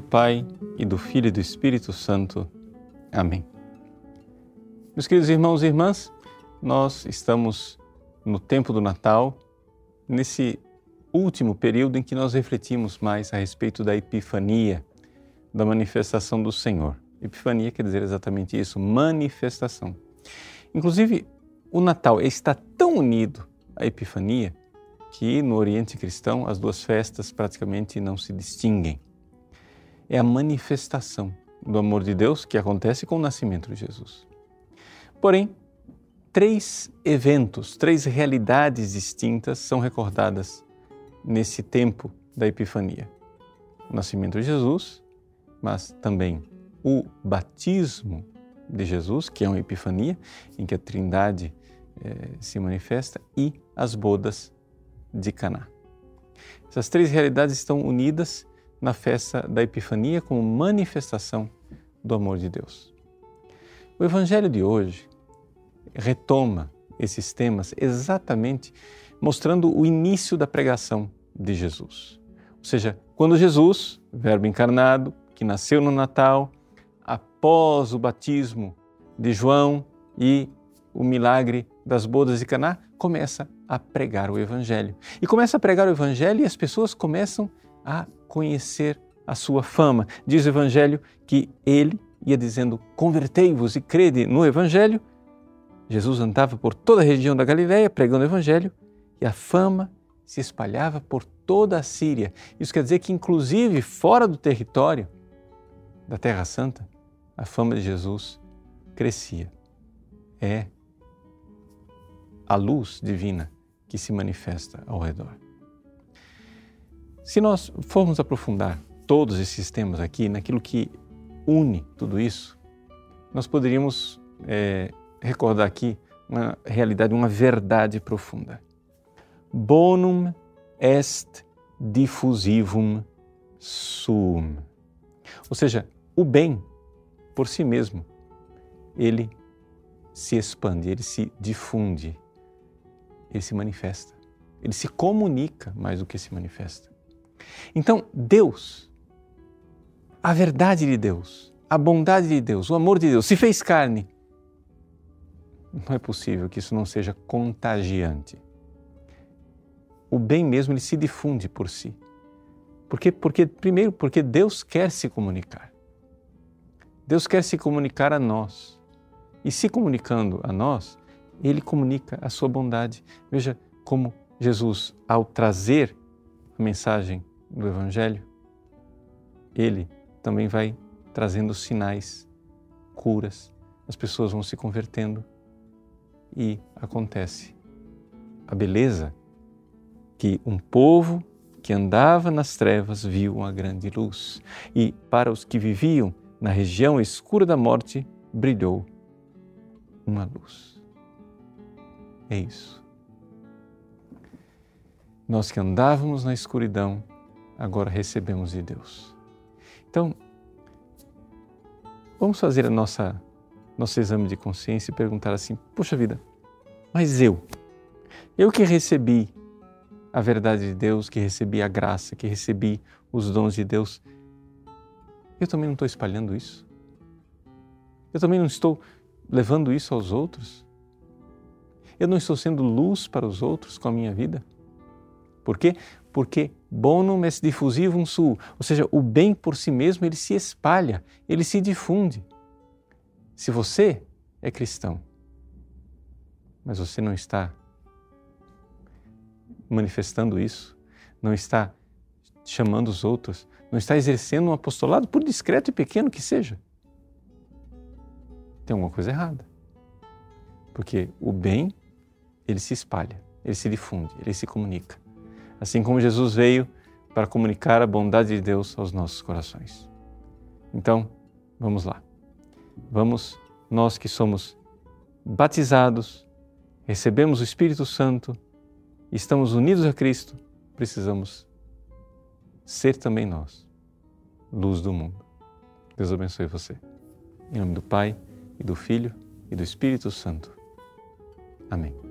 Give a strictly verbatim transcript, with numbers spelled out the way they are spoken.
Pai, e do Filho e do Espírito Santo. Amém. Meus queridos irmãos e irmãs, nós estamos no tempo do Natal, nesse último período em que nós refletimos mais a respeito da Epifania, da manifestação do Senhor. Epifania quer dizer exatamente isso, manifestação. Inclusive, o Natal está tão unido à Epifania que no Oriente Cristão as duas festas praticamente não se distinguem. É a manifestação do amor de Deus que acontece com o nascimento de Jesus. Porém, três eventos, três realidades distintas são recordadas nesse tempo da Epifania. O nascimento de Jesus, mas também o batismo de Jesus, que é uma epifania, em que a Trindade eh, se manifesta, e as bodas de Caná. Essas três realidades estão unidas na festa da Epifania como manifestação do amor de Deus. O Evangelho de hoje retoma esses temas exatamente mostrando o início da pregação de Jesus. Ou seja, quando Jesus, Verbo encarnado, que nasceu no Natal, após o batismo de João e o milagre das bodas de Caná, começa a pregar o Evangelho. E começa a pregar o Evangelho e as pessoas começam a conhecer a sua fama. Diz o Evangelho que ele ia dizendo, convertei-vos e crede no Evangelho. Jesus andava por toda a região da Galileia pregando o Evangelho e a fama se espalhava por toda a Síria. Isso quer dizer que inclusive fora do território da Terra Santa, a fama de Jesus crescia. É a luz divina que se manifesta ao redor. Se nós formos aprofundar todos esses temas aqui, naquilo que une tudo isso, nós poderíamos é, recordar aqui uma realidade, uma verdade profunda. Bonum est diffusivum suum. Ou seja, o bem, por si mesmo, ele se expande, ele se difunde, ele se manifesta, ele se comunica mais do que se manifesta. Então, Deus, a verdade de Deus, a bondade de Deus, o amor de Deus se fez carne. Não é possível que isso não seja contagiante. O bem mesmo, ele se difunde por si. Por quê? Porque, primeiro, porque Deus quer se comunicar. Deus quer se comunicar a nós. E se comunicando a nós, Ele comunica a sua bondade. Veja como Jesus, ao trazer a mensagem do Evangelho, Ele também vai trazendo sinais, curas, as pessoas vão se convertendo e acontece a beleza que um povo que andava nas trevas viu uma grande luz e para os que viviam na região escura da morte brilhou uma luz. É isso. Nós que andávamos na escuridão, agora recebemos de Deus. Então, vamos fazer a nossa, nosso exame de consciência e perguntar assim, puxa vida, mas eu, eu que recebi a verdade de Deus, que recebi a graça, que recebi os dons de Deus, eu também não estou espalhando isso? Eu também não estou levando isso aos outros? Eu não estou sendo luz para os outros com a minha vida? Por quê? Porque bonum est diffusivum suum, ou seja, o bem por si mesmo, ele se espalha, ele se difunde. Se você é cristão, mas você não está manifestando isso, não está chamando os outros, não está exercendo um apostolado, por discreto e pequeno que seja, tem alguma coisa errada. Porque o bem, ele se espalha, ele se difunde, ele se comunica. Assim como Jesus veio para comunicar a bondade de Deus aos nossos corações. Então, vamos lá. Vamos, nós que somos batizados, recebemos o Espírito Santo, estamos unidos a Cristo, precisamos ser também nós, luz do mundo. Deus abençoe você. Em nome do Pai, e do Filho, e do Espírito Santo. Amém.